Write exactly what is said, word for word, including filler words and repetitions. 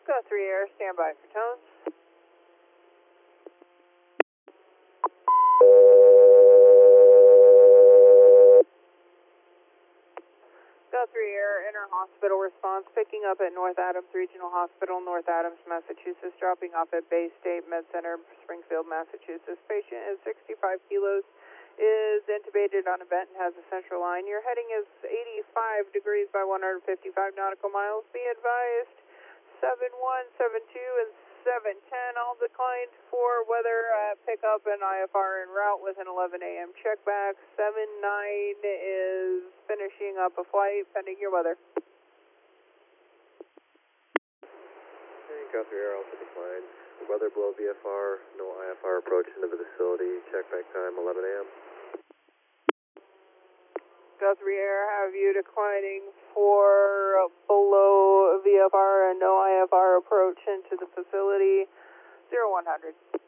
Go three Air, stand by for tones. Go three Air, inter-hospital response, picking up at North Adams Regional Hospital, North Adams, Massachusetts, dropping off at Bay State Med Center, Springfield, Massachusetts. Patient is sixty-five kilos, is intubated on a vent and has a central line. Your heading is eighty-five degrees by one hundred fifty-five nautical miles. Be advised, seven one, seven two, and seven ten all declined for weather uh, pickup and I F R en route with an eleven A M checkback. seven nine is finishing up a flight pending your weather. Okay, Go three Air also declined. Weather below V F R, no I F R approach into the facility. Checkback time eleven A M Go three Air, have you declining for below V F R and no I F R approach into the facility. zero one hundred.